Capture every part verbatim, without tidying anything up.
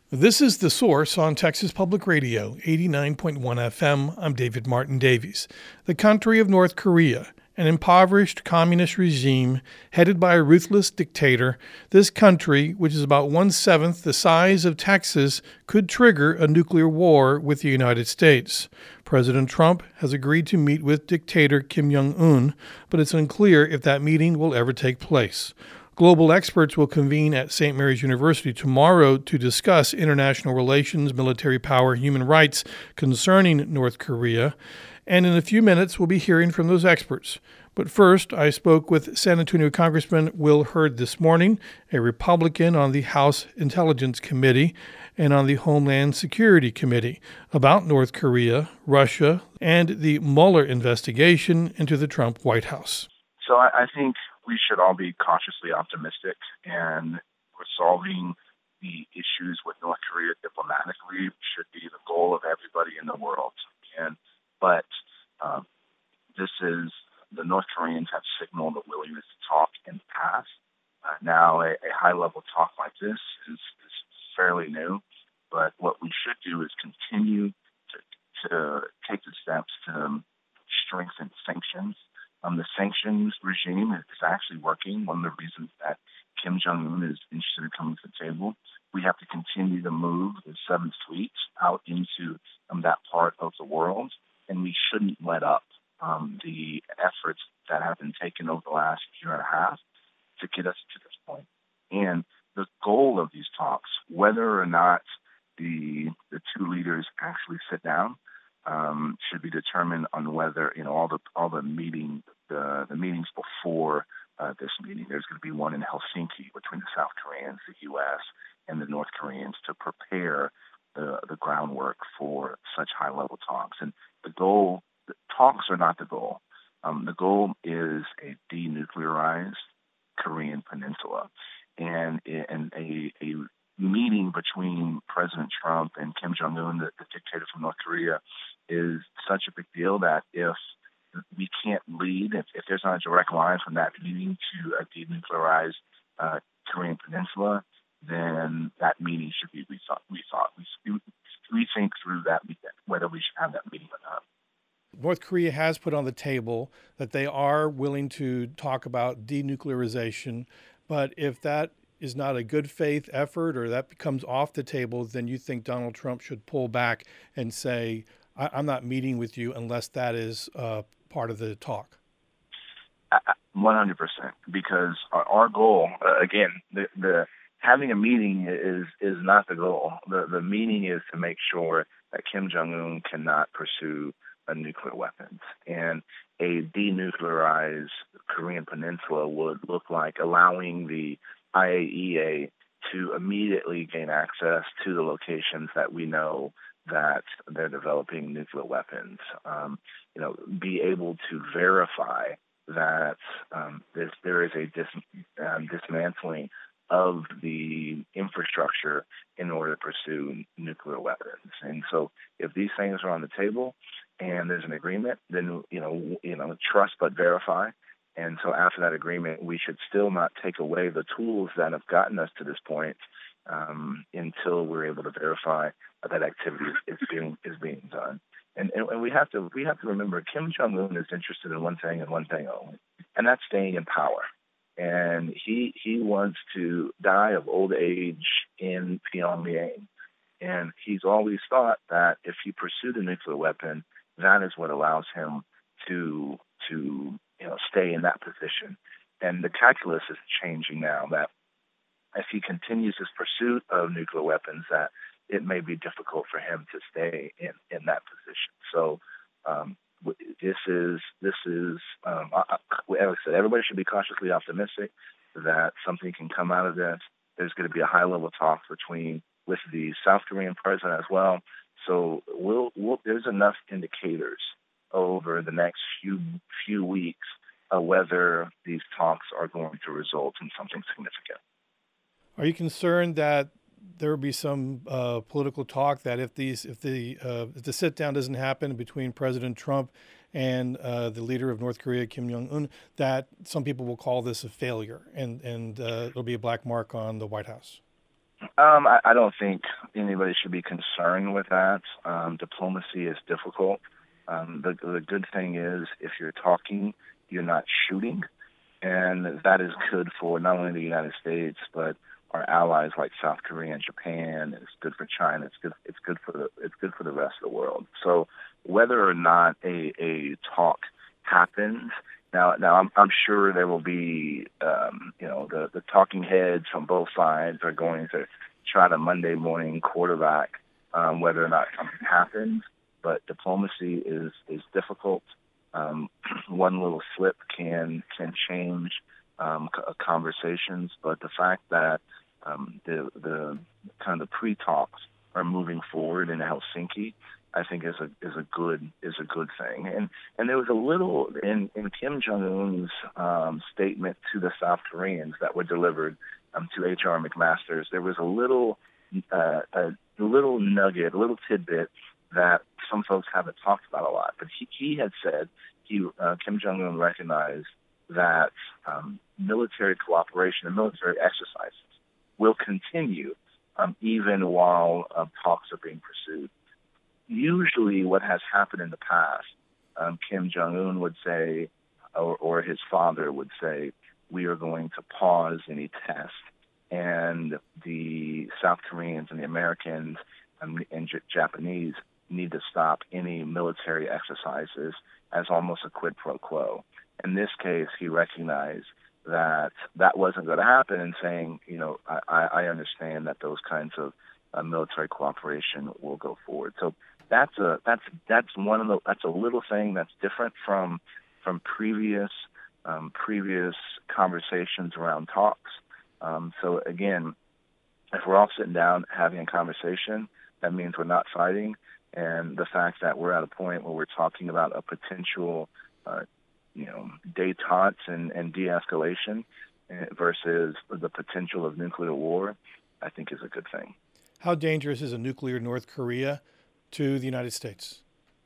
This is The Source on Texas Public Radio, eighty-nine point one F M. I'm David Martin Davies. The country of North Korea, an impoverished communist regime headed by a ruthless dictator, this country, which is about one-seventh the size of Texas, could trigger a nuclear war with the United States. President Trump has agreed to meet with dictator Kim Jong-un, but it's unclear if that meeting will ever take place. Global experts will convene at Saint Mary's University tomorrow to discuss international relations, military power, human rights concerning North Korea. And in a few minutes, we'll be hearing from those experts. But first, I spoke with San Antonio Congressman Will Hurd this morning, a Republican on the House Intelligence Committee and on the Homeland Security Committee, about North Korea, Russia, and the Mueller investigation into the Trump White House. So I, I think we should all be cautiously optimistic, and resolving the issues with North Korea diplomatically should be the goal of everybody in the world. And but um, this is the North Koreans have signaled a willingness to talk in the past. Uh, now, a, a high-level talk like this is, is fairly new, but what we should do is continue to, to take the steps to strengthen sanctions. Um, the sanctions regime is actually working. One of the reasons that Kim Jong-un is interested in coming to the table, we have to continue to move the Seventh Fleet out into um, that part of the world, and we shouldn't let up um, the efforts that have been taken over the last year and a half to get us to this point. And the goal of these talks, whether or not the the two leaders actually sit down, Um, should be determined on whether, you know, all the all the meeting the the meetings before uh, this meeting. There's going to be one in Helsinki between the South Koreans, the U S, and the North Koreans to prepare the the groundwork for such high level talks. And the goal, the talks are not the goal. Um, the goal is a denuclearized Korean peninsula, and and a a meeting between President Trump and Kim Jong-un, the, the dictator from North Korea, is such a big deal that if we can't lead, if, if there's not a direct line from that meeting to a denuclearized uh, Korean peninsula, then that meeting should be rethought. rethought. We rethink through that, whether we should have that meeting or not. North Korea has put on the table that they are willing to talk about denuclearization, but if that is not a good faith effort or that becomes off the table, then you think Donald Trump should pull back and say, I- I'm not meeting with you unless that is uh, part of the talk? one hundred percent. Because our, our goal, uh, again, the, the having a meeting is is not the goal. The, the meeting is to make sure that Kim Jong-un cannot pursue a nuclear weapons. And a denuclearized Korean peninsula would look like allowing the I A E A to immediately gain access to the locations that we know that they're developing nuclear weapons. Um, you know, be able to verify that um, this, there is a dis, um, dismantling of the infrastructure in order to pursue nuclear weapons. And so, if these things are on the table and there's an agreement, then you know, you know, trust but verify. And so after that agreement, we should still not take away the tools that have gotten us to this point um, until we're able to verify that activity is being is being done. And, and and we have to we have to remember Kim Jong-un is interested in one thing and one thing only, and that's staying in power. And he he wants to die of old age in Pyongyang. And he's always thought that if he pursued a nuclear weapon, that is what allows him to to you know, stay in that position. And the calculus is changing now that if he continues his pursuit of nuclear weapons, that it may be difficult for him to stay in, in that position. So um, this is, this is um, I, as I said, everybody should be cautiously optimistic that something can come out of this. There's going to be a high-level talk between, with the South Korean president as well. So we'll, we'll, there's enough indicators over the next few few weeks uh, whether these talks are going to result in something significant. Are you concerned that there will be some uh, political talk that if these if the uh, if the sit down doesn't happen between President Trump and uh, the leader of North Korea, Kim Jong-un, that some people will call this a failure and and uh, it'll be a black mark on the White House? Um, I, I don't think anybody should be concerned with that. Um, diplomacy is difficult. Um, the, the good thing is if you're talking, you're not shooting, and that is good for not only the United States but our allies like South Korea and Japan. It's good for China. It's good. It's good for the. It's good for the rest of the world. So whether or not a a talk happens. Now, now I'm, I'm sure there will be, um, you know, the, the talking heads from both sides are going to try to Monday morning quarterback um, whether or not something happens. But diplomacy is is difficult. Um, one little slip can can change um, c- conversations. But the fact that um, the the kind of the pre-talks are moving forward in Helsinki, I think is a is a good is a good thing. And and there was a little in, in Kim Jong Un's um, statement to the South Koreans that were delivered um, to H R McMaster's. There was a little uh, a little nugget, a little tidbit that some folks haven't talked about a lot. But he, he had said he uh, Kim Jong Un recognized that um, military cooperation and military exercises will continue um, even while uh, talks are being pursued. Usually what has happened in the past, um, Kim Jong-un would say, or, or his father would say, we are going to pause any test. And the South Koreans and the Americans and, and J- Japanese need to stop any military exercises as almost a quid pro quo. In this case, he recognized that that wasn't going to happen and saying, you know, I, I understand that those kinds of uh, military cooperation will go forward. So that's a that's that's one of the that's a little thing that's different from from previous um, previous conversations around talks. Um, so again, if we're all sitting down having a conversation, that means we're not fighting. And the fact that we're at a point where we're talking about a potential, uh, you know, détente and, and de-escalation versus the potential of nuclear war, I think is a good thing. How dangerous is a nuclear North Korea to the United States?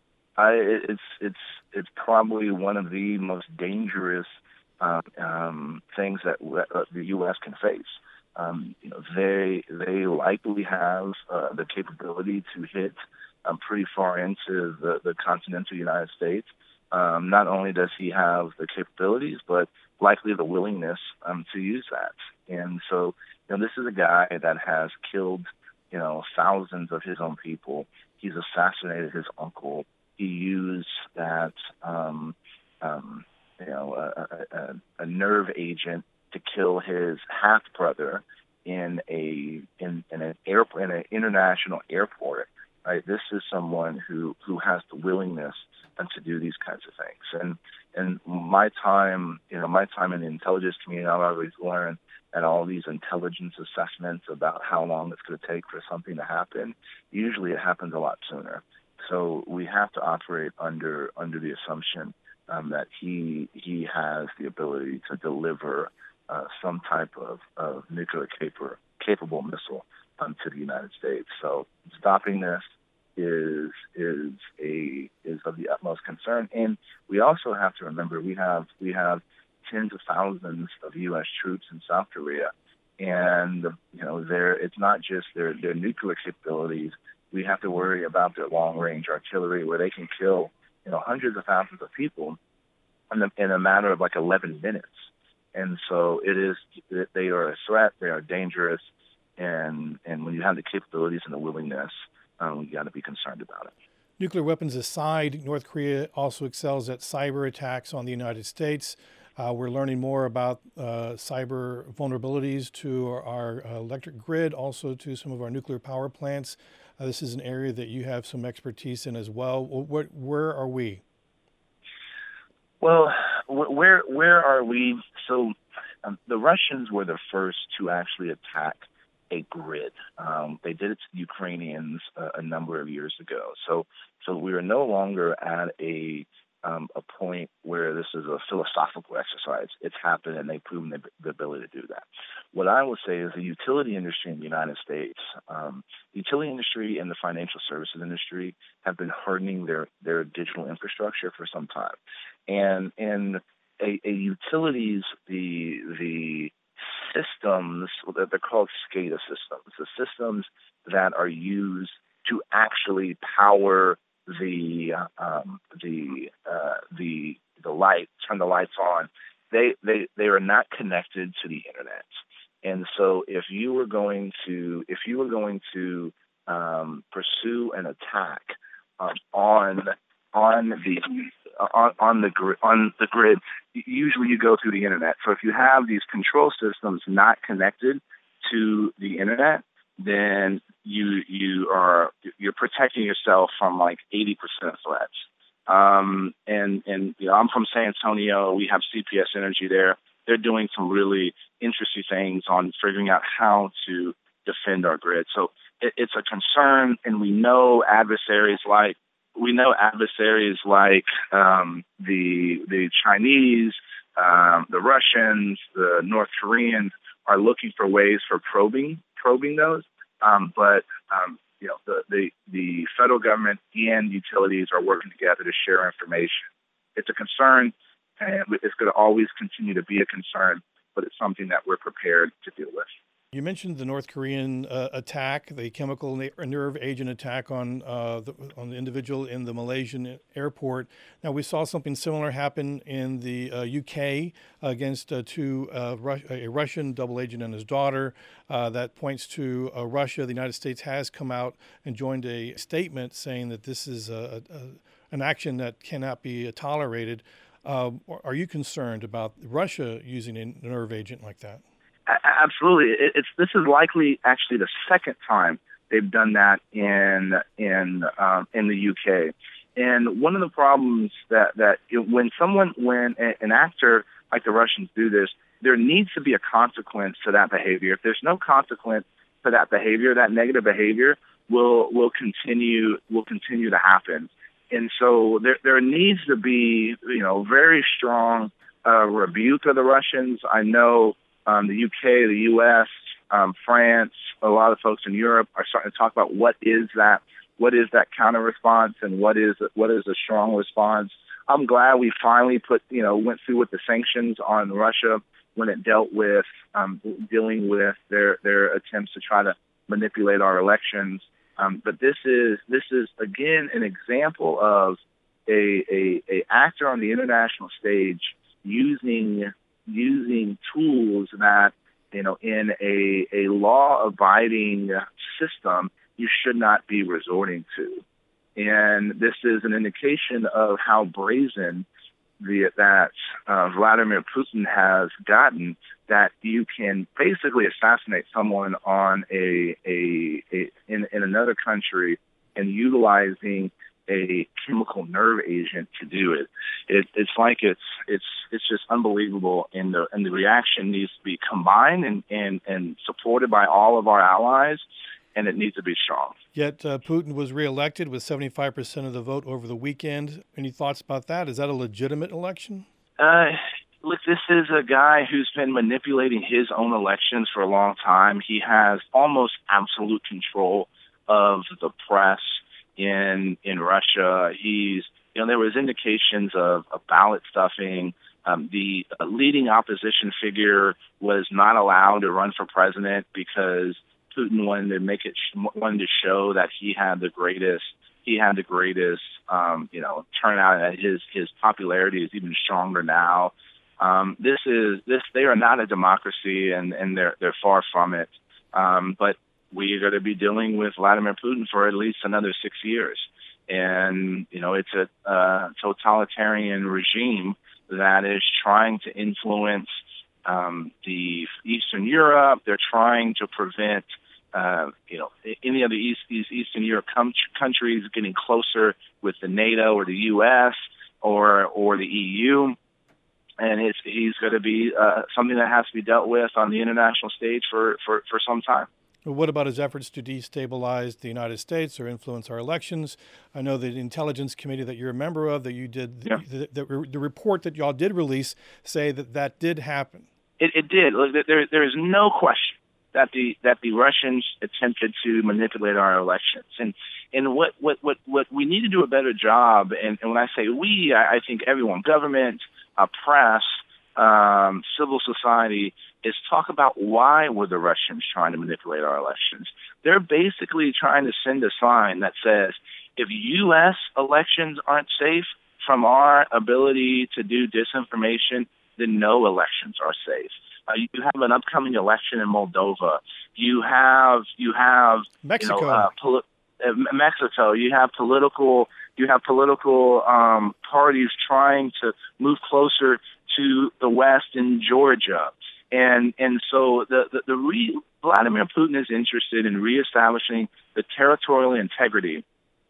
I, it's it's it's probably one of the most dangerous uh, um, things that uh, the U S can face. Um, you know, they they likely have uh, the capability to hit um, pretty far into the, the continental United States. Um, not only does he have the capabilities, but likely the willingness um, to use that. And so, you know, this is a guy that has killed, you know, thousands of his own people. He's assassinated his uncle. He used that, um, um, you know, a, a, a nerve agent to kill his half brother in a in, in an airport in an international airport. Right, this is someone who, who has the willingness and to do these kinds of things. And and my time, you know, my time in the intelligence community, I've always learned that all these intelligence assessments about how long it's going to take for something to happen, usually it happens a lot sooner. So we have to operate under under the assumption um, that he he has the ability to deliver uh, some type of, of nuclear capable capable missile um, to the United States. So stopping this is is a is of the utmost concern. And we also have to remember we have we have tens of thousands of U S troops in South Korea, and you know they're it's not just their their nuclear capabilities. We have to worry about their long range artillery, where they can kill you know hundreds of thousands of people in a, in a matter of like eleven minutes. And so it is they are a threat. They are dangerous. And and when you have the capabilities and the willingness, um, you got to be concerned about it. Nuclear weapons aside, North Korea also excels at cyber attacks on the United States. Uh, we're learning more about uh, cyber vulnerabilities to our, our electric grid, also to some of our nuclear power plants. Uh, this is an area that you have some expertise in as well. What, where are we? Well, where where are we? So um, the Russians were the first to actually attack a grid. Um, they did it to the Ukrainians uh, a number of years ago. So, so we are no longer at a um, a point where this is a philosophical exercise. It's happened, and they've proven the, the ability to do that. What I will say is the utility industry in the United States, um, the utility industry and the financial services industry have been hardening their, their digital infrastructure for some time. And and a, a utilities, the the systems that they're called SCADA systems, the systems that are used to actually power the um, the uh, the the light, turn the lights on. They they they are not connected to the internet, and so if you were going to if you were going to um, pursue an attack um, on on the on, on the grid on the grid, usually you go through the internet. So if you have these control systems not connected to the internet, then you you are you're protecting yourself from like eighty percent of threats. Um, and and you know, I'm from San Antonio. We have C P S Energy there. They're doing some really interesting things on figuring out how to defend our grid. So it, it's a concern, and we know adversaries like we know adversaries like um, the the Chinese, um, the Russians, the North Koreans are looking for ways for probing probing those. Um, but um, you know, the, the the federal government and utilities are working together to share information. It's a concern, and it's going to always continue to be a concern, but it's something that we're prepared to deal with. You mentioned the North Korean uh, attack, the chemical nerve agent attack on uh, the, on the individual in the Malaysian airport. Now, we saw something similar happen in the uh, U K against uh, two, uh, Ru- a Russian double agent and his daughter. Uh, that points to uh, Russia. The United States has come out and joined a statement saying that this is a, a, an action that cannot be tolerated. Uh, are you concerned about Russia using a nerve agent like that? Absolutely. It's this is likely actually the second time they've done that in in um, in the U K. And one of the problems that that when someone when an actor like the Russians do this, there needs to be a consequence to that behavior. If there's no consequence to that behavior, that negative behavior will will continue will continue to happen. And so there there needs to be you know very strong uh, rebuke of the Russians. I know. Um, the U K, the U S, um, France, a lot of folks in Europe are starting to talk about what is that, what is that counter response, and what is what is a strong response. I'm glad we finally put, you know, went through with the sanctions on Russia when it dealt with um, dealing with their their attempts to try to manipulate our elections. Um, but this is this is again an example of a, a a actor on the international stage using. using tools that, you know, in a, a law-abiding system, you should not be resorting to. And this is an indication of how brazen the, that uh, Vladimir Putin has gotten, that you can basically assassinate someone on a, a, a in, in another country and utilizing a chemical nerve agent to do it. it. It's like it's it's it's just unbelievable, and the and the reaction needs to be combined and, and, and supported by all of our allies, and it needs to be strong. Yet uh, Putin was reelected with seventy-five percent of the vote over the weekend. Any thoughts about that? Is that a legitimate election? Uh, look, this is a guy who's been manipulating his own elections for a long time. He has almost absolute control of the press in in Russia. He's, you know, there was indications of, of ballot stuffing. Um, the uh, leading opposition figure was not allowed to run for president because Putin wanted to make it wanted to show that he had the greatest he had the greatest um, you know turnout, and his his popularity is even stronger now. Um, this is this they are not a democracy, and, and they're they're far from it. Um, but we are going to be dealing with Vladimir Putin for at least another six years. And, you know, it's a uh, totalitarian regime that is trying to influence um, the Eastern Europe. They're trying to prevent, uh, you know, any of the East, East, Eastern Europe com- countries getting closer with the NATO or the U S or or the E U. And it's, he's going to be uh, something that has to be dealt with on the international stage for, for, for some time. What about his efforts to destabilize the United States or influence our elections? I know the Intelligence Committee that you're a member of, that you did, yeah. the, the, the report that y'all did release, say that that did happen. It, it did. Look, there, there is no question that the that the Russians attempted to manipulate our elections, and and what what what, what we need to do a better job. And, and when I say we, I, I think everyone, government, uh, press. um, civil society is talk about why were the Russians trying to manipulate our elections. They're basically trying to send a sign that says, if U S elections aren't safe from our ability to do disinformation, then no elections are safe. Uh, you have an upcoming election in Moldova. You have you have Mexico. You know, uh, poli- uh, Mexico. You have political you have political um, parties trying to move closer to the West in Georgia, and and so the the, the re- Vladimir Putin is interested in reestablishing the territorial integrity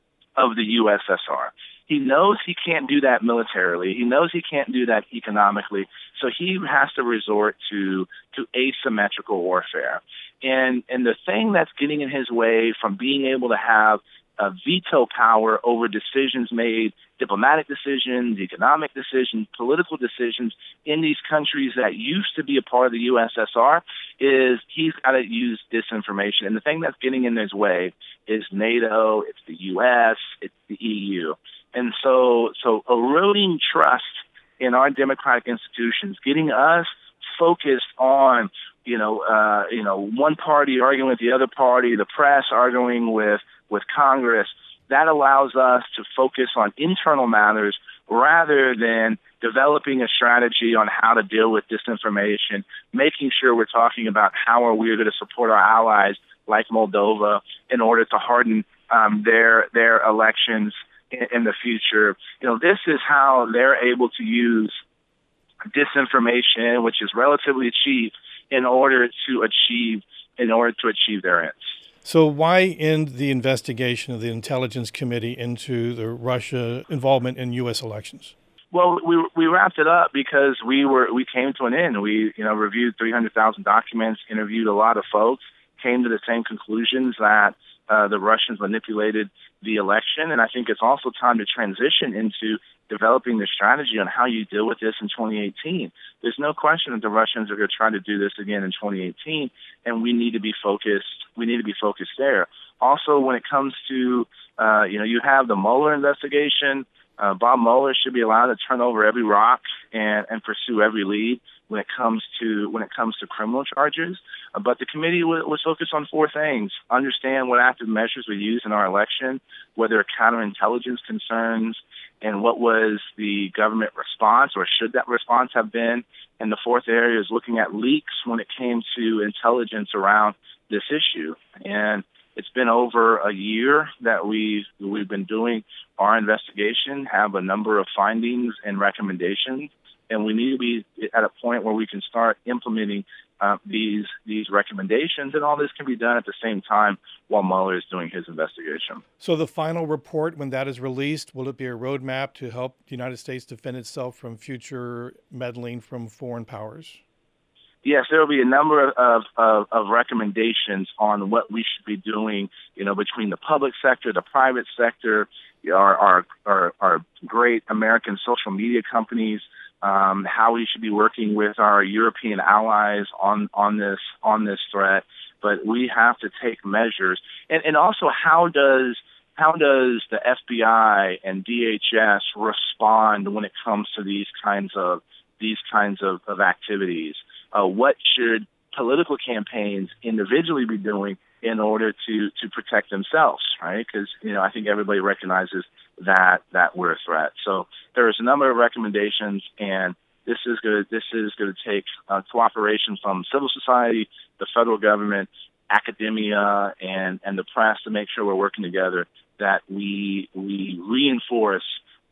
of the U S S R. He knows he can't do that militarily. He knows he can't do that economically. So he has to resort to to asymmetrical warfare. And and the thing that's getting in his way from being able to have a veto power over decisions made, diplomatic decisions, economic decisions, political decisions in these countries that used to be a part of the U S S R, is he's got to use disinformation. And the thing that's getting in his way is NATO, it's the U S, it's the E U. And so, so eroding trust in our democratic institutions, getting us focused on, you know, uh, you know, one party arguing with the other party, the press arguing with, with Congress, that allows us to focus on internal matters rather than developing a strategy on how to deal with disinformation, making sure we're talking about how are we going to support our allies like Moldova in order to harden um, their their elections in, in the future. You know, this is how they're able to use disinformation, which is relatively cheap, in order to achieve in order to achieve their ends. So why end the investigation of the Intelligence Committee into the Russia involvement in U S elections? Well, we we wrapped it up because we were we came to an end. We you know reviewed three hundred thousand documents, interviewed a lot of folks, came to the same conclusions that uh, the Russians manipulated the election, and I think it's also time to transition into developing the strategy on how you deal with this in twenty eighteen. There's no question that the Russians are going to try to do this again in twenty eighteen, and we need to be focused. We need to be focused there. Also, when it comes to, uh, you know, you have the Mueller investigation. Uh, Bob Mueller should be allowed to turn over every rock and, and pursue every lead when it comes to when it comes to criminal charges. Uh, but the committee w- was focused on four things: understand what active measures we use in our election, whether counterintelligence concerns, and what was the government response, or should that response have been. And the fourth area is looking at leaks when it came to intelligence around this issue. And it's been over a year that we've, we've been doing our investigation, have a number of findings and recommendations, and we need to be at a point where we can start implementing uh, these these recommendations, and all this can be done at the same time while Mueller is doing his investigation. So the final report, when that is released, will it be a roadmap to help the United States defend itself from future meddling from foreign powers? Yes, there will be a number of, of, of recommendations on what we should be doing, you know, between the public sector, the private sector, our our, our, our great American social media companies, um, how we should be working with our European allies on, on this on this threat. But we have to take measures, and, and also how does how does the F B I and D H S respond when it comes to these kinds of these kinds of, of activities? Uh, what should political campaigns individually be doing in order to, to protect themselves, right? Because, you know, I think everybody recognizes that that we're a threat. So there's a number of recommendations, and this is going to this is going to take uh, cooperation from civil society, the federal government, academia, and, and the press to make sure we're working together, that we we reinforce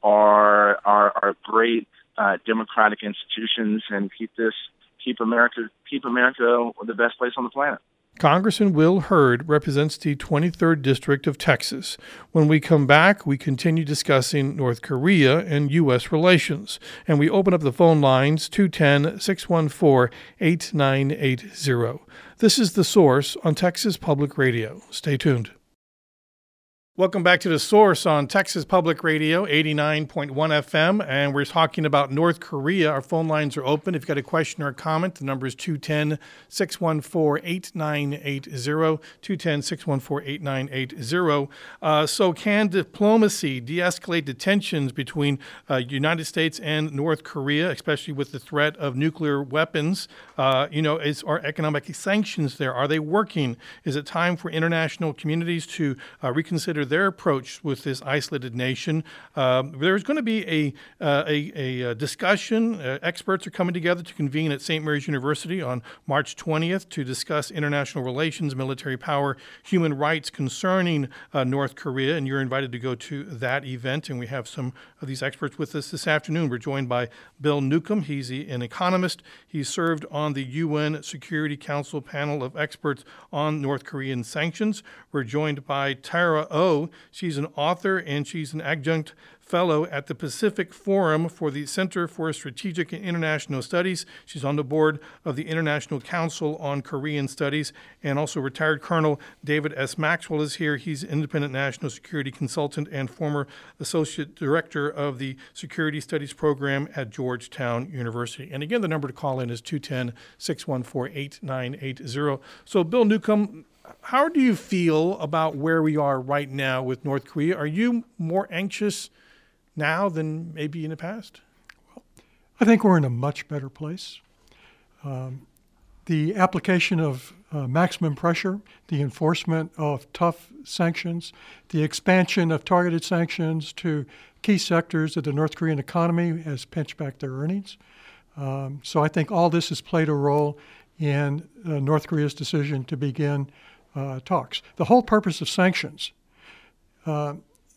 our our, our great uh, democratic institutions and keep this. Keep America, keep America the best place on the planet. Congressman Will Hurd represents the twenty-third District of Texas. When we come back, we continue discussing North Korea and U S relations, and we open up the phone lines two one zero, six one four, eight nine eight zero. This is The Source on Texas Public Radio. Stay tuned. Welcome back to The Source on Texas Public Radio, eighty-nine point one F M, and we're talking about North Korea. Our phone lines are open. If you've got a question or a comment, the number is two one zero, six one four, eight nine eight zero, two one zero, six one four, eight nine eight zero. Uh, so can diplomacy de-escalate the tensions between uh, United States and North Korea, especially with the threat of nuclear weapons? Uh, you know, is, are economic sanctions there? Are they working? Is it time for international communities to uh, reconsider their approach with this isolated nation? Um, there's going to be a, uh, a, a discussion. Uh, experts are coming together to convene at Saint Mary's University on March twentieth to discuss international relations, military power, human rights concerning uh, North Korea, and you're invited to go to that event, and we have some of these experts with us this afternoon. We're joined by Bill Newcomb. He's an economist. He served on the U N Security Council panel of experts on North Korean sanctions. We're joined by Tara O. She's an author and she's an adjunct fellow at the Pacific Forum for the Center for Strategic and International Studies. She's on the board of the International Council on Korean Studies. And also retired Colonel David S. Maxwell is here. He's independent national security consultant and former associate director of the Security Studies program at Georgetown University. And again, the number to call in is two one zero, six one four, eight nine eight zero. So Bill Newcomb, how do you feel about where we are right now with North Korea? Are you more anxious now than maybe in the past? Well, I think we're in a much better place. Um, the application of uh, maximum pressure, the enforcement of tough sanctions, the expansion of targeted sanctions to key sectors of the North Korean economy has pinched back their earnings. Um, so I think all this has played a role in uh, North Korea's decision to begin uh, talks. The whole purpose of sanctions, uh,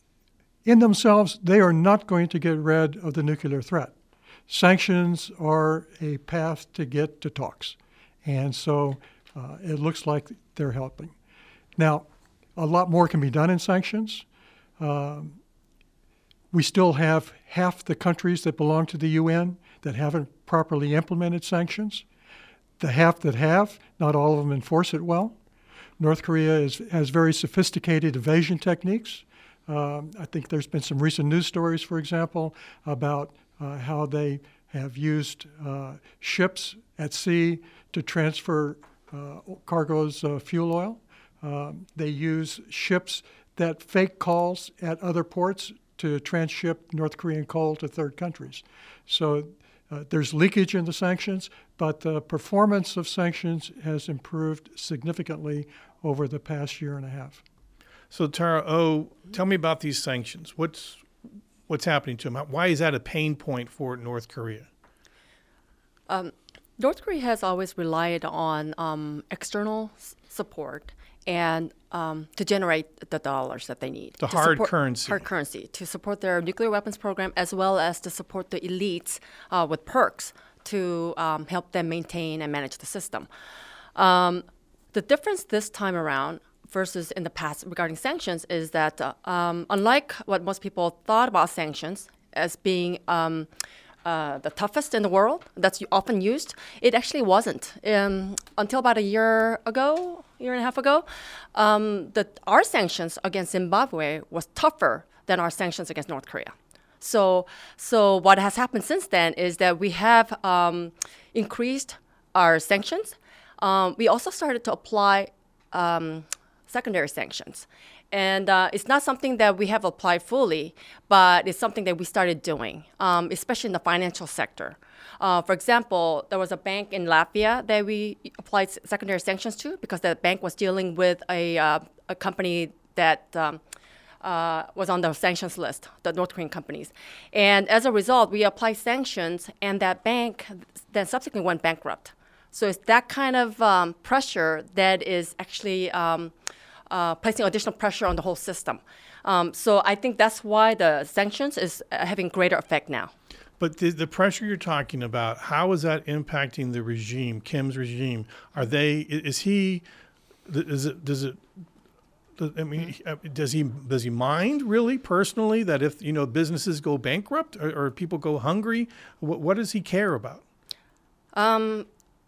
in themselves, they are not going to get rid of the nuclear threat. Sanctions are a path to get to talks. And so uh, it looks like they're helping. Now, a lot more can be done in sanctions. Um, we still have half the countries that belong to the U N that haven't properly implemented sanctions. The half that have, not all of them enforce it well. North Korea is, has very sophisticated evasion techniques. Um, I think there's been some recent news stories, for example, about uh, how they have used uh, ships at sea to transfer uh, cargoes of fuel oil. Um, they use ships that fake calls at other ports to transship North Korean coal to third countries. So uh, there's leakage in the sanctions, but the performance of sanctions has improved significantly over the past year and a half. So Tara O, tell me about these sanctions. What's what's happening to them? Why is that a pain point for North Korea? Um, North Korea has always relied on um, external s- support and um, to generate the dollars that they need. The to hard support, currency. Hard currency to support their nuclear weapons program, as well as to support the elites uh, with perks to um, help them maintain and manage the system. Um, the difference this time around versus in the past regarding sanctions is that uh, um, unlike what most people thought about sanctions as being um, uh, the toughest in the world, that's often used, it actually wasn't. Um, until about a year ago, year and a half ago, um, the, our sanctions against Zimbabwe was tougher than our sanctions against North Korea. So, so what has happened since then is that we have um, increased our sanctions. Um, we also started to apply um, secondary sanctions. And uh, it's not something that we have applied fully, but it's something that we started doing, um, especially in the financial sector. Uh, for example, there was a bank in Latvia that we applied secondary sanctions to because that bank was dealing with a, uh, a company that um, uh, was on the sanctions list, the North Korean companies. And as a result, we applied sanctions, and that bank then subsequently went bankrupt. So it's that kind of um, pressure that is actually um, uh, placing additional pressure on the whole system. Um, so I think that's why the sanctions is having greater effect now. But the, the pressure you're talking about, how is that impacting the regime, Kim's regime? Are they, is he, is it, does it, I mean, does he does he mind really personally that if, you know, businesses go bankrupt or, or people go hungry? What, what does he care about? Um,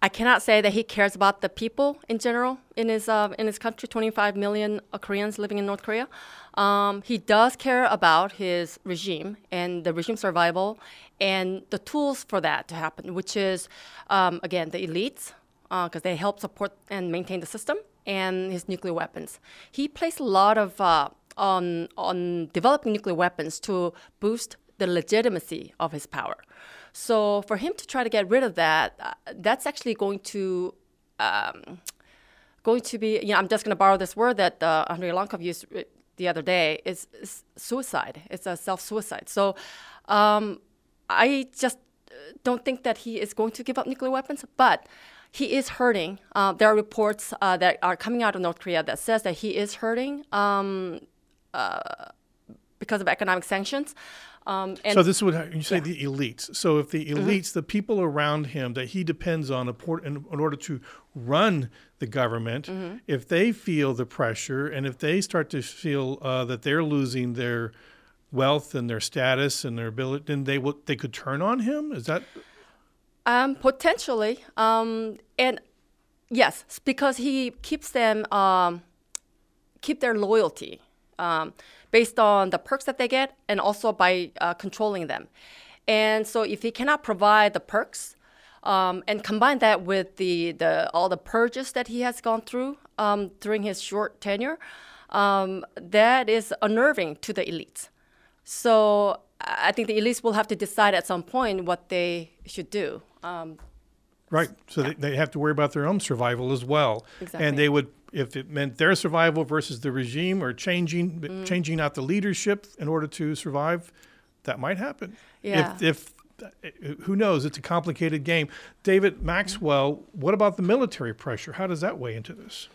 I cannot say that he cares about the people in general in his uh, in his country. twenty-five million Koreans living in North Korea. Um, he does care about his regime and the regime survival and the tools for that to happen, which is um, again the elites, because uh, they help support and maintain the system, and his nuclear weapons. He placed a lot of uh, on on developing nuclear weapons to boost the legitimacy of his power. So for him to try to get rid of that, uh, that's actually going to um, going to be, you know, I'm just going to borrow this word that uh, Andrei Lankov used the other day, is, is suicide. It's a self-suicide. So um, I just don't think that he is going to give up nuclear weapons, but he is hurting. Uh, there are reports uh, that are coming out of North Korea that says that he is hurting um, uh, because of economic sanctions. Um, and so this is what you say, yeah. the elites. So if the elites, Mm-hmm. the people around him that he depends on in, in order to run the government, Mm-hmm. if they feel the pressure and if they start to feel uh, that they're losing their wealth and their status and their ability, then they will, they could turn on him? Is that... Um, potentially. Um, and yes, because he keeps them, um, keep their loyalty. Um, based on the perks that they get and also by uh, controlling them. And so if he cannot provide the perks um, and combine that with the, the all the purges that he has gone through um, during his short tenure, um, that is unnerving to the elites. So I think the elites will have to decide at some point what they should do. Um, Right. So yeah. they, they have to worry about their own survival as well. Exactly. And they would, if it meant their survival versus the regime or changing mm. changing out the leadership in order to survive, that might happen. Yeah. If, if who knows? It's a complicated game. David Maxwell, what about the military pressure? How does that weigh into this?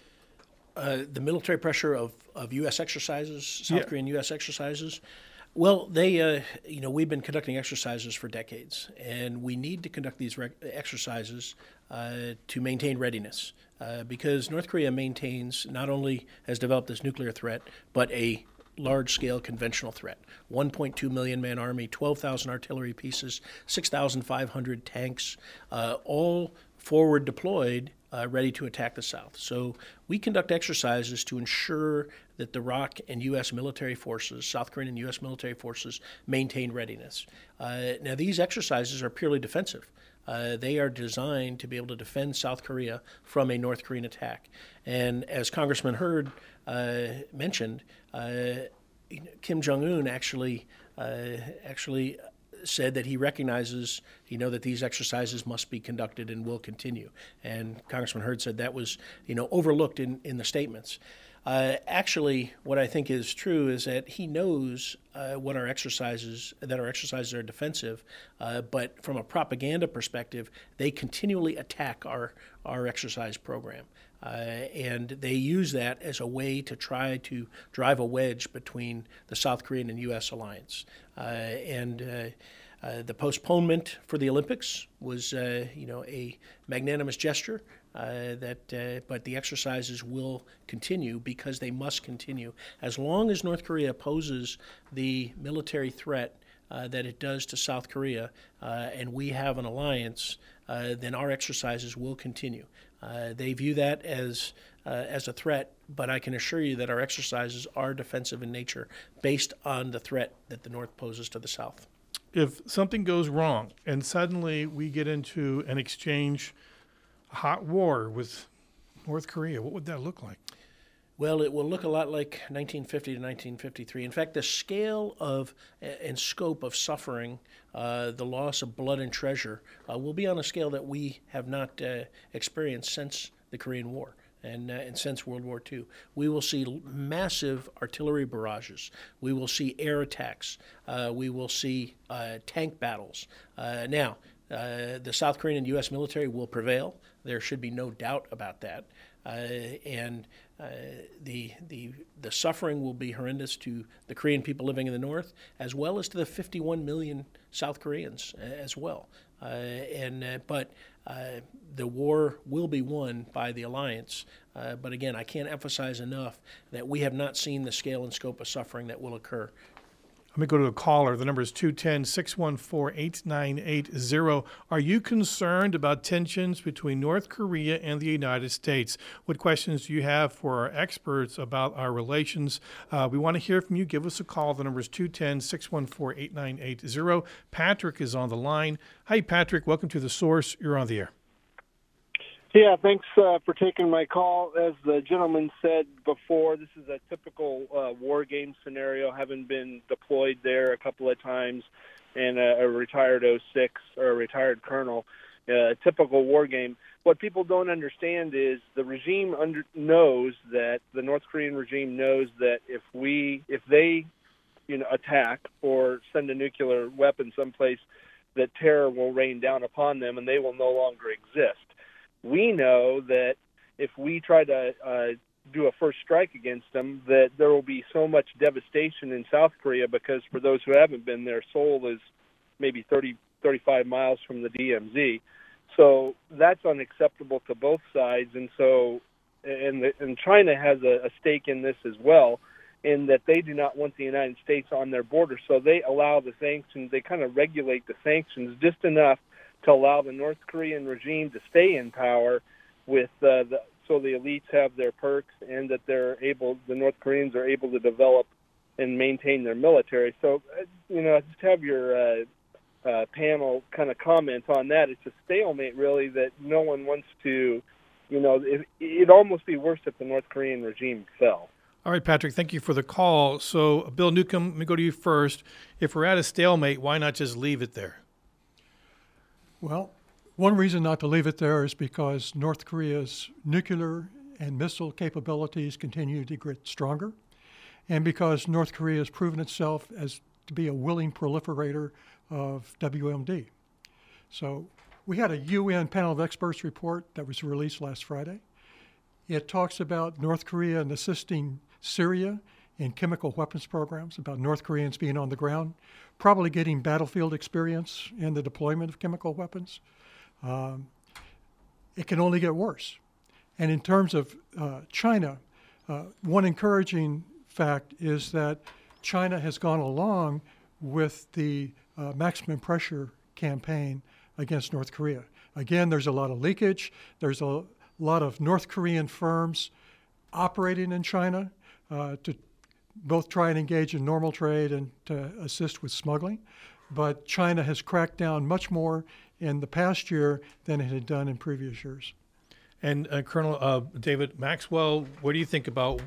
Uh, the military pressure of, of U S exercises, South Yeah. Korean U S exercises. Well, they, uh, you know, we've been conducting exercises for decades, and we need to conduct these rec- exercises uh, to maintain readiness, uh, because North Korea maintains, not only has developed this nuclear threat, but a large-scale conventional threat. one point two million man army, twelve thousand artillery pieces, six thousand five hundred tanks, uh, all forward deployed, uh, ready to attack the South. So we conduct exercises to ensure that the R O C and U S military forces, South Korean and U S military forces, maintain readiness. Uh, now, these exercises are purely defensive. Uh, they are designed to be able to defend South Korea from a North Korean attack. And as Congressman Hurd uh, mentioned, uh, Kim Jong-un actually uh, actually said that he recognizes, you know, that these exercises must be conducted and will continue. And Congressman Hurd said that was, you know, overlooked in, in the statements. Uh, actually, what I think is true is that he knows uh, what our exercises, that our exercises are defensive, uh, but from a propaganda perspective, they continually attack our, our exercise program. Uh, and they use that as a way to try to drive a wedge between the South Korean and U S alliance. Uh, and uh, uh, the postponement for the Olympics was, uh, you know, a magnanimous gesture. Uh, that, uh, but the exercises will continue because they must continue. As long as North Korea poses the military threat uh, that it does to South Korea, uh, and we have an alliance, uh, then our exercises will continue. Uh, they view that as uh, as a threat, but I can assure you that our exercises are defensive in nature based on the threat that the North poses to the South. If something goes wrong and suddenly we get into an exchange, a hot war with North Korea, what would that look like? Well, it will look a lot like nineteen fifty to nineteen fifty-three. In fact, the scale of and scope of suffering, uh, the loss of blood and treasure, uh, will be on a scale that we have not uh, experienced since the Korean War and, uh, and since World War Two. We will see massive artillery barrages. We will see air attacks. Uh, we will see uh, tank battles. Uh, now, uh, the South Korean and U S military will prevail. There should be no doubt about that. Uh, and uh, the the the suffering will be horrendous to the Korean people living in the north, as well as to the fifty-one million South Koreans uh, as well. Uh, and uh, but uh, the war will be won by the alliance. Uh, but again, I can't emphasize enough that we have not seen the scale and scope of suffering that will occur. Let me go to a caller. The number is two one zero, six one four, eight nine eight zero. Are you concerned about tensions between North Korea and the United States? What questions do you have for our experts about our relations? Uh, we want to hear from you. Give us a call. The number is two one zero, six one four, eight nine eight zero. Patrick is on the line. Hi, Patrick. Welcome to The Source. You're on the air. Yeah, thanks uh, for taking my call. As the gentleman said before, this is a typical uh, war game scenario, having been deployed there a couple of times, and a, a retired oh six or a retired colonel, uh, a typical war game. What people don't understand is the regime under, knows that, the North Korean regime knows that if we, if they, you know, attack or send a nuclear weapon someplace, that terror will rain down upon them and they will no longer exist. We know that if we try to uh, do a first strike against them, that there will be so much devastation in South Korea because, for those who haven't been there, Seoul is maybe thirty, thirty-five miles from the D M Z. So that's unacceptable to both sides. And so, and, the, and China has a, a stake in this as well, in that they do not want the United States on their border. So they allow the sanctions, they kind of regulate the sanctions just enough to allow the North Korean regime to stay in power, with uh, the, so the elites have their perks, and that they're able, the North Koreans are able to develop and maintain their military. So, uh, you know, just have your uh, uh, panel kind of comment on that. It's a stalemate, really, that no one wants to, you know, it, it'd almost be worse if the North Korean regime fell. All right, Patrick, thank you for the call. So, Bill Newcomb, let me go to you first. If we're at a stalemate, why not just leave it there? Well, one reason not to leave it there is because North Korea's nuclear and missile capabilities continue to get stronger, and because North Korea has proven itself as to be a willing proliferator of W M D. So we had a U N panel of experts report that was released last Friday. It talks about North Korea and assisting Syria in chemical weapons programs, about North Koreans being on the ground, probably getting battlefield experience in the deployment of chemical weapons. Um, it can only get worse. And in terms of uh, China, uh, one encouraging fact is that China has gone along with the uh, maximum pressure campaign against North Korea. Again, there's a lot of leakage. There's a lot of North Korean firms operating in China uh, to both try and engage in normal trade and to assist with smuggling. But China has cracked down much more in the past year than it had done in previous years. And uh, Colonel uh, David Maxwell, what do you think about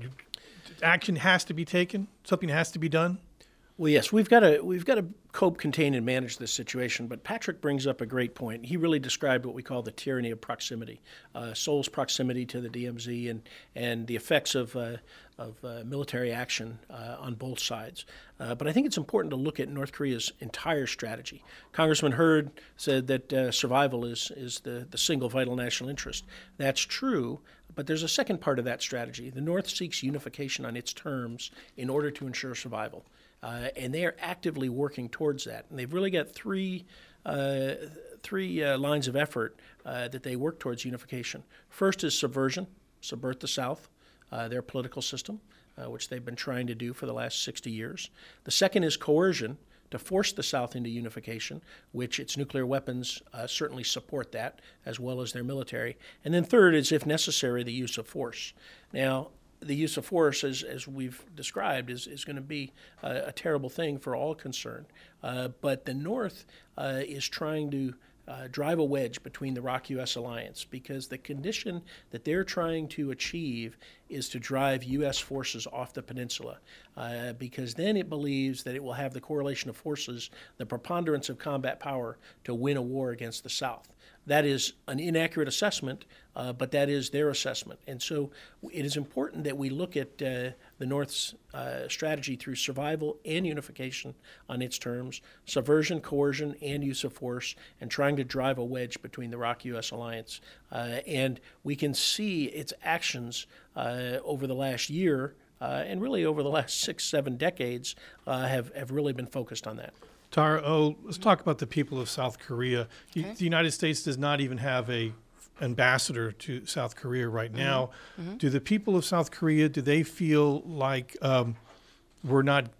action has to be taken? Something has to be done? Well, yes, we've got to we've got to cope, contain, and manage this situation. But Patrick brings up a great point. He really described what we call the tyranny of proximity, uh, Seoul's proximity to the D M Z, and and the effects of uh, of uh, military action uh, on both sides. Uh, but I think it's important to look at North Korea's entire strategy. Congressman Hurd said that uh, survival is is the the single vital national interest. That's true. But there's a second part of that strategy. The North seeks unification on its terms in order to ensure survival. Uh, and they are actively working towards that. And they've really got three uh, three uh, lines of effort uh, that they work towards unification. First is subversion, subvert the South, uh, their political system, uh, which they've been trying to do for the last sixty years. The second is coercion, to force the South into unification, which its nuclear weapons uh, certainly support that, as well as their military. And then third is, if necessary, the use of force. Now, the use of force, as, as we've described, is, is going to be a, a terrible thing for all concerned. Uh, but the North uh, is trying to uh, drive a wedge between the ROK-U S alliance, because the condition that they're trying to achieve is to drive U S forces off the peninsula, uh, because then it believes that it will have the correlation of forces, the preponderance of combat power, to win a war against the South. That is an inaccurate assessment, uh, but that is their assessment. And so it is important that we look at uh, the North's uh, strategy through survival and unification on its terms, subversion, coercion, and use of force, and trying to drive a wedge between the ROK-U S alliance. Uh, and we can see its actions uh, over the last year, uh, and really over the last six, seven decades, uh, have, have really been focused on that. Tara O, let's talk about the people of South Korea. Okay. The United States does not even have a ambassador to South Korea right now. Mm-hmm. Do the people of South Korea, do they feel like um, we're not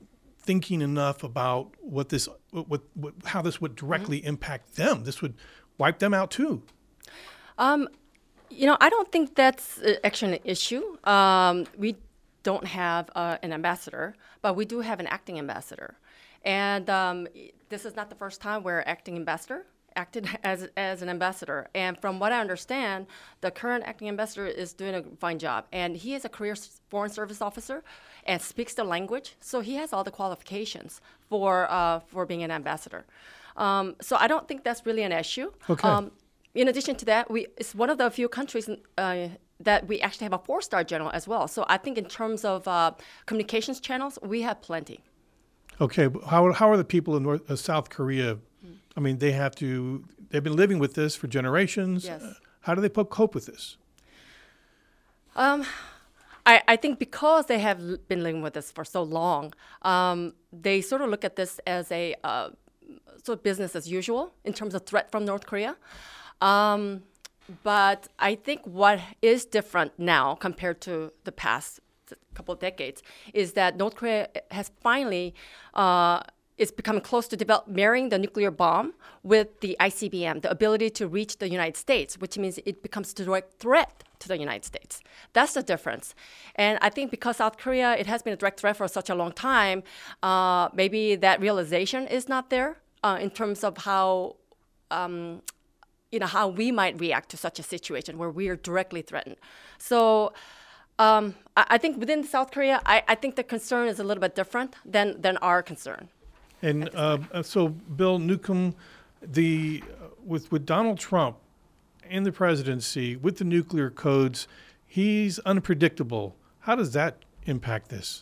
thinking enough about what this, what, what how this would directly mm-hmm. impact them. This would wipe them out too. Um, you know, I don't think that's actually an issue. Um, we don't have uh, an ambassador, but we do have an acting ambassador. And um, this is not the first time where acting ambassador acted as as an ambassador. And from what I understand, the current acting ambassador is doing a fine job. And he is a career foreign service officer and speaks the language, so he has all the qualifications for uh, for being an ambassador. Um, so I don't think that's really an issue. Okay. Um, in addition to that, we it's one of the few countries uh, that we actually have a four-star general as well. So I think in terms of uh, communications channels, we have plenty. Okay, how how are the people in North, uh, South Korea? Mm. I mean, they have to. They've been living with this for generations. Yes. Uh, how do they po- cope with this? Um, I I think because they have been living with this for so long, um, they sort of look at this as a uh, sort of business as usual in terms of threat from North Korea. Um, but I think what is different now compared to the past couple of decades is that North Korea has finally uh, is becoming close to develop marrying the nuclear bomb with the I C B M, the ability to reach the United States, which means it becomes a direct threat to the United States. That's the difference. And I think because South Korea, it has been a direct threat for such a long time, uh, maybe that realization is not there uh, in terms of how um, you know, how we might react to such a situation where we are directly threatened. So um, I, I think within South Korea, I, I think the concern is a little bit different than, than our concern. And uh, so, Bill Newcomb, the uh, with with Donald Trump in the presidency with the nuclear codes, he's unpredictable. How does that impact this?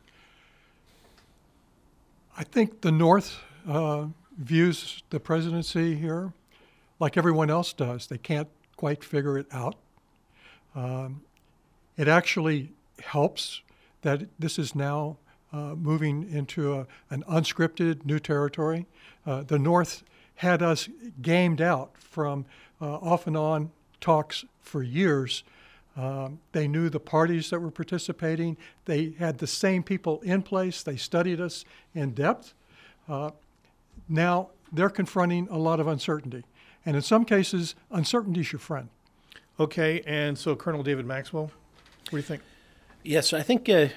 I think the North uh, views the presidency here like everyone else does. They can't quite figure it out. Um, it actually helps that this is now uh, moving into a, an unscripted new territory. Uh, the North had us gamed out from uh, off and on talks for years. Um, they knew the parties that were participating. They had the same people in place. They studied us in depth. Uh, now they're confronting a lot of uncertainty. And in some cases, uncertainty is your friend. Okay, and so Colonel David Maxwell, what do you think? Yes, I think uh,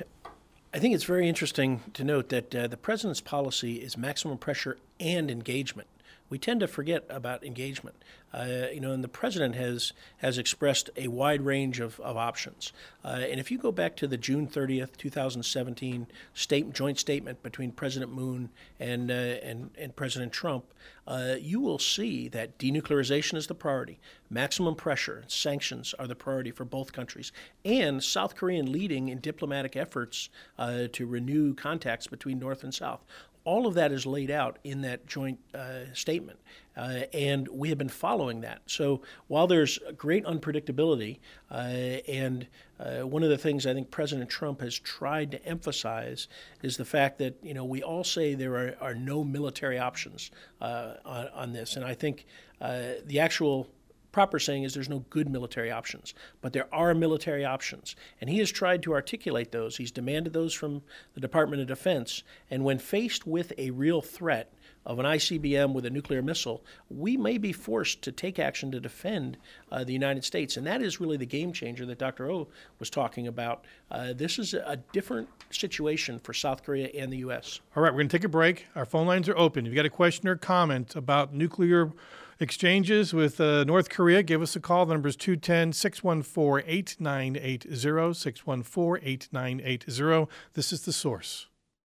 I think it's very interesting to note that uh, the president's policy is maximum pressure and engagement. We tend to forget about engagement. Uh, you know, and the president has has expressed a wide range of, of options. Uh, and if you go back to the June thirtieth, twenty seventeen state, joint statement between President Moon and uh, and, and President Trump, uh, you will see that denuclearization is the priority. Maximum pressure, sanctions are the priority for both countries. And South Korean leading in diplomatic efforts uh, to renew contacts between North and South. All of that is laid out in that joint uh, statement, uh, and we have been following that. So while there's great unpredictability, uh, and uh, one of the things I think President Trump has tried to emphasize is the fact that, you know, we all say there are, are no military options uh, on, on this, and I think uh, the actual proper saying is there's no good military options, but there are military options. And he has tried to articulate those. He's demanded those from the Department of Defense. And when faced with a real threat of an I C B M with a nuclear missile, we may be forced to take action to defend uh, the United States. And that is really the game changer that Doctor O was talking about. Uh, this is a different situation for South Korea and the U S. All right, we're going to take a break. Our phone lines are open. If you've got a question or comment about nuclear exchanges with uh, North Korea, give us a call. The number is two one zero, six one four, eight nine eight zero, six one four, eight nine eight zero. This is The Source.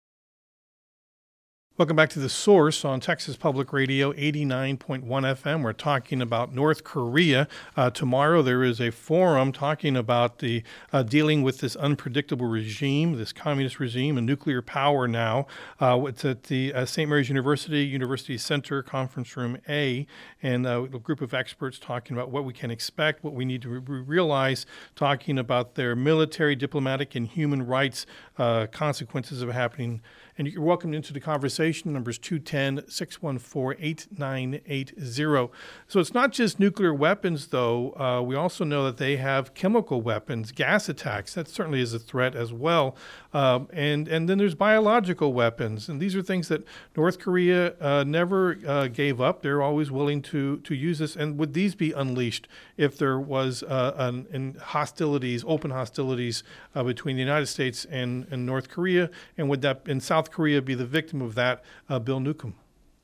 Welcome back to The Source on Texas Public Radio, eighty-nine point one F M. We're talking about North Korea. Uh, tomorrow there is a forum talking about the uh, dealing with this unpredictable regime, this communist regime, and nuclear power now. Uh, it's at the uh, Saint Mary's University, University Center, Conference Room A, and uh, a group of experts talking about what we can expect, what we need to re- realize, talking about their military, diplomatic, and human rights uh, consequences of happening. And you're welcome into the conversation. information. Number is two one zero, six one four, eight nine eight zero. So it's not just nuclear weapons, though. Uh, we also know that they have chemical weapons, gas attacks. That certainly is a threat as well. Um, and, and then there's biological weapons. And these are things that North Korea uh, never uh, gave up. They're always willing to, to use this. And would these be unleashed if there was uh, an, an hostilities, open hostilities uh, between the United States and, and North Korea? And would that in South Korea be the victim of that, uh, Bill Newcomb?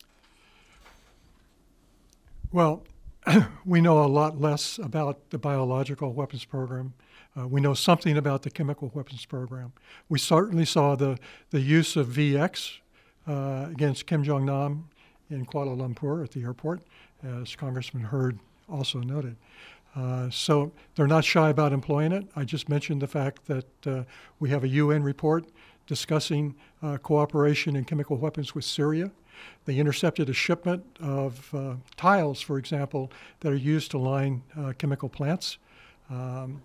Well, we know a lot less about the biological weapons program. Uh, we know something about the chemical weapons program. We certainly saw the, the use of V X uh, against Kim Jong-nam in Kuala Lumpur at the airport, as Congressman Hurd also noted. Uh, so they're not shy about employing it. I just mentioned the fact that uh, we have a U N report discussing uh, cooperation in chemical weapons with Syria. They intercepted a shipment of uh, tiles, for example, that are used to line uh, chemical plants. Um,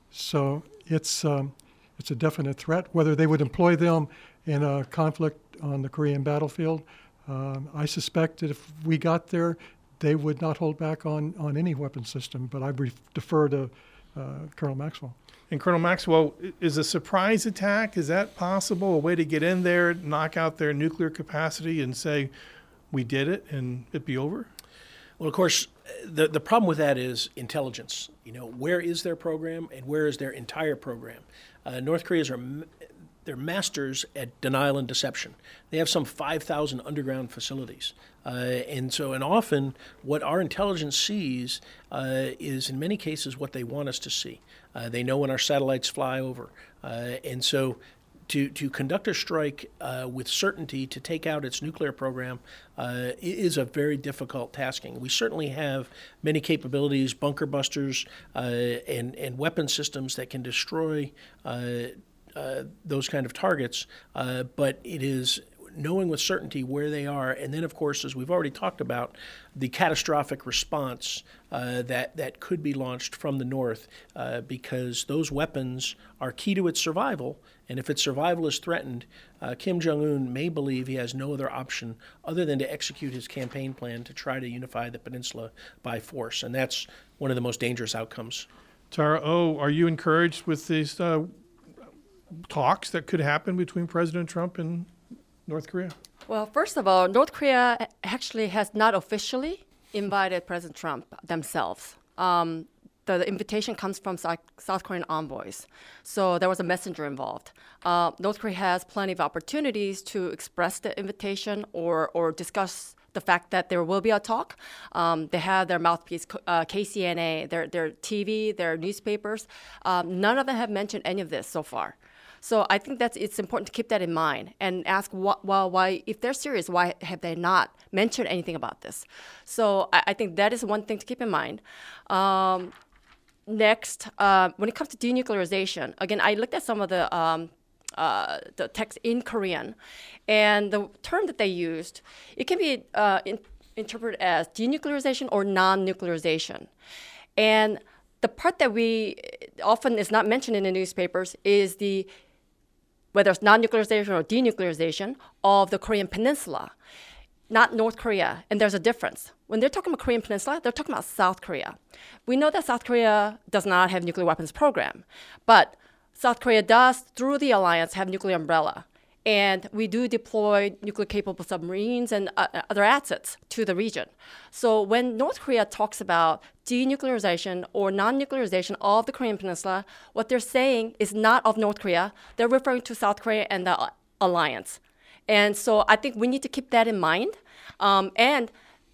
so it's, um, it's a definite threat. Whether they would employ them in a conflict on the Korean battlefield, um, I suspect that if we got there, they would not hold back on, on any weapon system, but I re- defer to uh, Colonel Maxwell. And Colonel Maxwell, is a surprise attack, is that possible? A way to get in there, knock out their nuclear capacity and say, we did it and it be over? Well, of course, the, the problem with that is intelligence. You know, where is their program and where is their entire program? Uh, North Koreans are they're masters at denial and deception. They have some five thousand underground facilities. Uh, and so, and often what our intelligence sees uh, is in many cases what they want us to see. Uh, they know when our satellites fly over. Uh, and so to, to conduct a strike uh, with certainty to take out its nuclear program uh, is a very difficult tasking. We certainly have many capabilities, bunker busters, uh, and, and weapon systems that can destroy uh, uh, those kind of targets, uh, but it is knowing with certainty where they are, and then, of course, as we've already talked about, the catastrophic response uh, that, that could be launched from the north, uh, because those weapons are key to its survival, and if its survival is threatened, uh, Kim Jong-un may believe he has no other option other than to execute his campaign plan to try to unify the peninsula by force, and that's one of the most dangerous outcomes. Tara O., are you encouraged with these uh, talks that could happen between President Trump and North Korea? Well, first of all, North Korea actually has not officially invited President Trump themselves. Um, the, the invitation comes from South, South Korean envoys. So there was a messenger involved. Uh, North Korea has plenty of opportunities to express the invitation or, or discuss the fact that there will be a talk. Um, they have their mouthpiece, uh, K C N A, their, their T V, their newspapers. Um, none of them have mentioned any of this so far. So I think that it's important to keep that in mind and ask, what, well, why, if they're serious, why have they not mentioned anything about this? So I, I think that is one thing to keep in mind. Um, next, uh, when it comes to denuclearization, again, I looked at some of the um, uh, the text in Korean, and the term that they used, it can be uh, in, interpreted as denuclearization or non-nuclearization. And the part that we often is not mentioned in the newspapers is the whether it's non-nuclearization or denuclearization of the Korean peninsula, not North Korea. And there's a difference. When they're talking about Korean peninsula, they're talking about South Korea. We know that South Korea does not have a nuclear weapons program, but South Korea does, through the alliance, have nuclear umbrella. And we do deploy nuclear-capable submarines and uh, other assets to the region. So when North Korea talks about denuclearization or non-nuclearization of the Korean peninsula, what they're saying is not of North Korea. They're referring to South Korea and the alliance. And so I think we need to keep that in mind. Um, and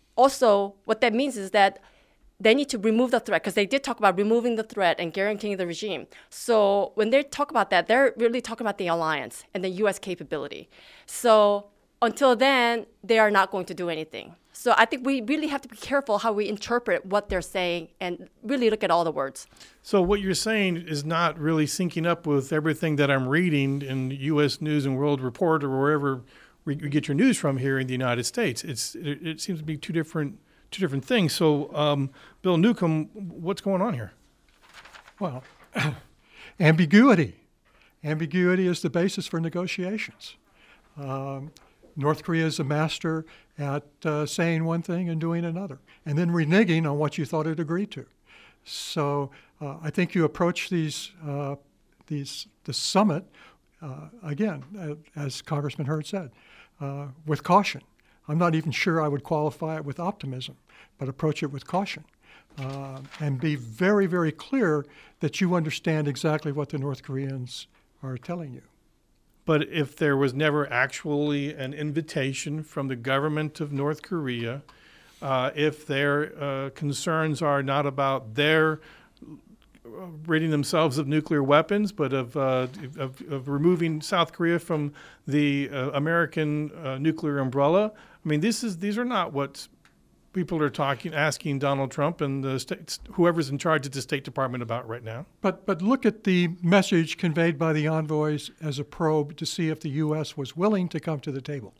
also what that means is that they need to remove the threat, because they did talk about removing the threat and guaranteeing the regime. So when they talk about that, they're really talking about the alliance and the U S capability. So until then, they are not going to do anything. So I think we really have to be careful how we interpret what they're saying and really look at all the words. So what you're saying is not really syncing up with everything that I'm reading in U S News and World Report or wherever you get your news from here in the United States. It's it, it seems to be two different two different things. So, um, Bill Newcomb, what's going on here? Well, ambiguity. Ambiguity is the basis for negotiations. Um, North Korea is a master at uh, saying one thing and doing another, and then reneging on what you thought it agreed to. So uh, I think you approach these uh, these the summit uh, again, uh, as Congressman Hurd said, uh, with caution. I'm not even sure I would qualify it with optimism, but approach it with caution. Uh, and be very, very clear that you understand exactly what the North Koreans are telling you. But if there was never actually an invitation from the government of North Korea, uh, if their uh, concerns are not about their ridding themselves of nuclear weapons, but of, uh, of, of removing South Korea from the uh, American uh, nuclear umbrella, I mean, this is these are not what people are talking, asking Donald Trump and the states, whoever's in charge of the State Department about right now. But but look at the message conveyed by the envoys as a probe to see if the U S was willing to come to the table.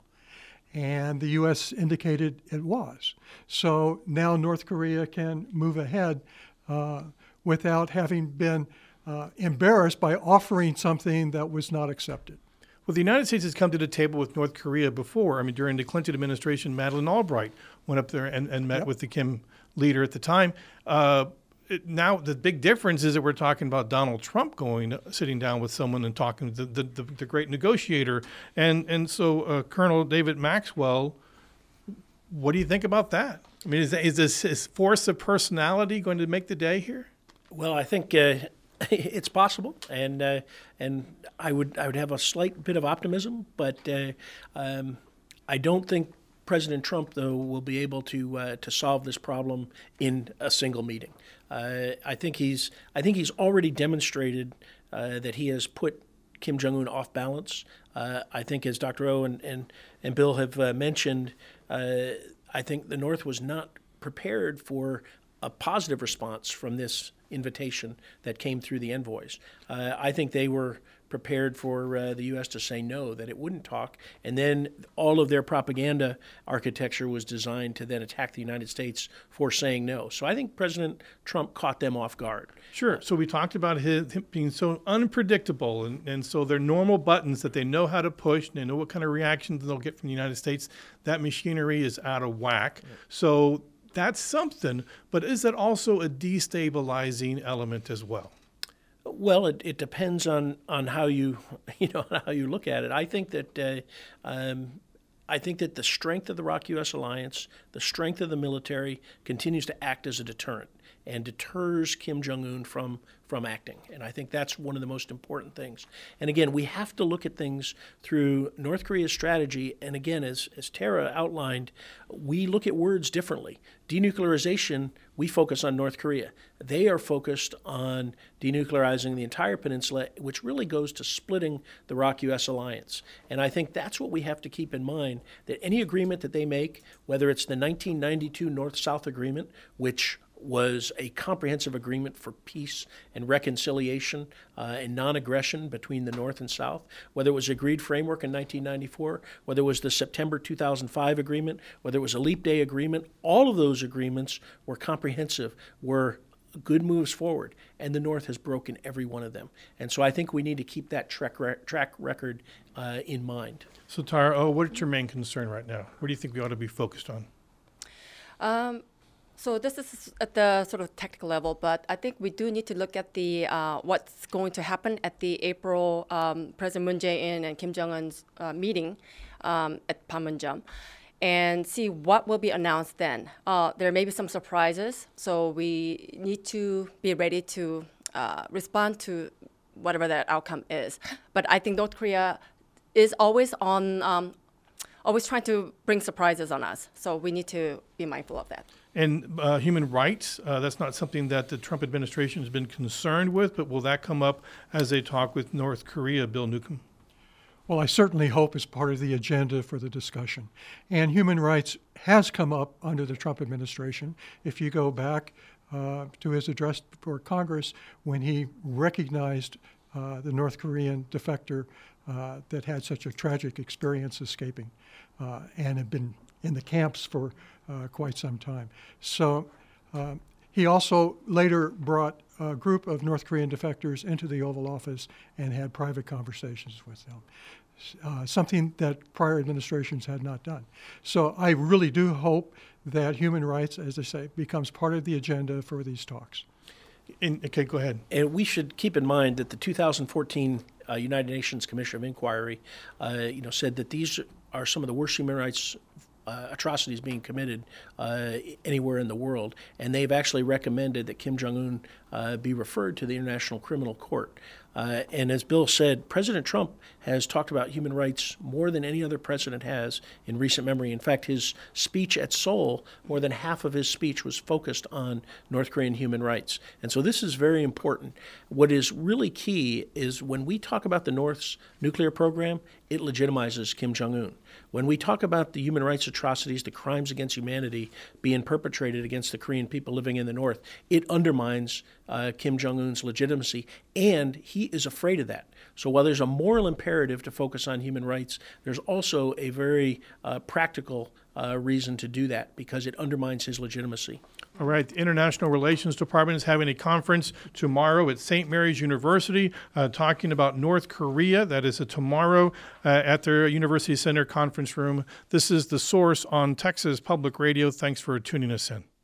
And the U S indicated it was. So now North Korea can move ahead uh, without having been uh, embarrassed by offering something that was not accepted. Well, the United States has come to the table with North Korea before. I mean, during the Clinton administration, Madeleine Albright went up there and, and met yep. with the Kim leader at the time. Uh, it, now, the big difference is that we're talking about Donald Trump going, sitting down with someone and talking to the, the, the great negotiator. And, and so uh, Colonel David Maxwell, what do you think about that? I mean, is, is this is force of personality going to make the day here? Well, I think uh, it's possible, and uh, and I would I would have a slight bit of optimism, but uh, um, I don't think President Trump, though, will be able to uh, to solve this problem in a single meeting. Uh, I think he's I think he's already demonstrated uh, that he has put Kim Jong-un off balance. Uh, I think, as Doctor O and and, and Bill have uh, mentioned, uh, I think the North was not prepared for a positive response from this invitation that came through the envoys. Uh, I think they were prepared for uh, the U S to say no, that it wouldn't talk, and then all of their propaganda architecture was designed to then attack the United States for saying no. So I think President Trump caught them off guard. Sure. So we talked about his, him being so unpredictable, and, and so they're normal buttons that they know how to push, and they know what kind of reactions they'll get from the United States. That machinery is out of whack. Yeah. So that's something, but is that also a destabilizing element as well? Well, it, it depends on, on how you you know how you look at it. I think that uh, um, I think that the strength of the R O C U S alliance, the strength of the military, continues to act as a deterrent and deters Kim Jong-un from from acting. And I think that's one of the most important things. And again, we have to look at things through North Korea's strategy. And again, as, as Tara outlined, we look at words differently. Denuclearization, we focus on North Korea. They are focused on denuclearizing the entire peninsula, which really goes to splitting the R O C U S alliance. And I think that's what we have to keep in mind, that any agreement that they make, whether it's the nineteen ninety-two North-South Agreement, which was a comprehensive agreement for peace and reconciliation uh, and non-aggression between the North and South, whether it was agreed framework in nineteen ninety-four, whether it was the September two thousand five agreement, whether it was a Leap Day agreement, all of those agreements were comprehensive, were good moves forward, and the North has broken every one of them. And so I think we need to keep that track, re- track record uh, in mind. So Tara, oh, what's your main concern right now? What do you think we ought to be focused on? Um, So this is at the sort of technical level, but I think we do need to look at the uh, what's going to happen at the April um, President Moon Jae-in and Kim Jong-un's uh, meeting um, at Panmunjom, and see what will be announced then. Uh, there may be some surprises, so we need to be ready to uh, respond to whatever that outcome is. But I think North Korea is always on, um, always trying to bring surprises on us, so we need to be mindful of that. And uh, human rights, uh, that's not something that the Trump administration has been concerned with, but will that come up as they talk with North Korea, Bill Newcomb? Well, I certainly hope it's part of the agenda for the discussion. And human rights has come up under the Trump administration. If you go back uh, to his address before Congress when he recognized uh, the North Korean defector uh, that had such a tragic experience escaping uh, and had been in the camps for uh, quite some time. So uh, he also later brought a group of North Korean defectors into the Oval Office and had private conversations with them. uh, something that prior administrations had not done. So I really do hope that human rights, as I say, becomes part of the agenda for these talks. In, okay, go ahead. And we should keep in mind that the two thousand fourteen uh, United Nations Commission of Inquiry, uh, you know, said that these are some of the worst human rights uh, atrocities being committed uh, anywhere in the world, and they've actually recommended that Kim Jong-un uh, be referred to the International Criminal Court. Uh, and as Bill said, President Trump has talked about human rights more than any other president has in recent memory. In fact, his speech at Seoul, more than half of his speech was focused on North Korean human rights. And so this is very important. What is really key is when we talk about the North's nuclear program, it legitimizes Kim Jong-un. When we talk about the human rights atrocities, the crimes against humanity being perpetrated against the Korean people living in the North, it undermines uh, Kim Jong-un's legitimacy, and he is afraid of that. So while there's a moral imperative to focus on human rights, there's also a very uh, practical uh, reason to do that because it undermines his legitimacy. All right, the International Relations Department is having a conference tomorrow at Saint Mary's University uh, talking about North Korea. That is a tomorrow uh, at their University Center conference room. This is The Source on Texas Public Radio. Thanks for tuning us in.